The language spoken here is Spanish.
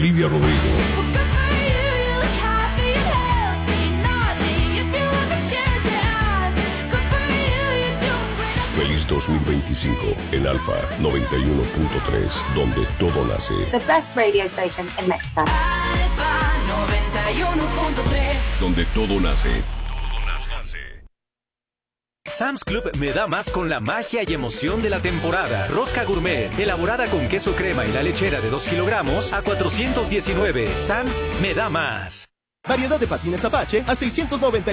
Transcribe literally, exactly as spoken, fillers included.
Olivia Rodrigo. Feliz dos mil veinticinco en Alfa noventa y uno punto tres, donde todo nace. The best radio station in Mexico. Alfa noventa y uno punto tres. Donde todo nace. Sam's Club me da más con la magia y emoción de la temporada. Rosca gourmet, elaborada con queso crema y la lechera de dos kilogramos a cuatrocientos diecinueve. Sam's me da más. Variedad de patines Apache a seiscientos noventa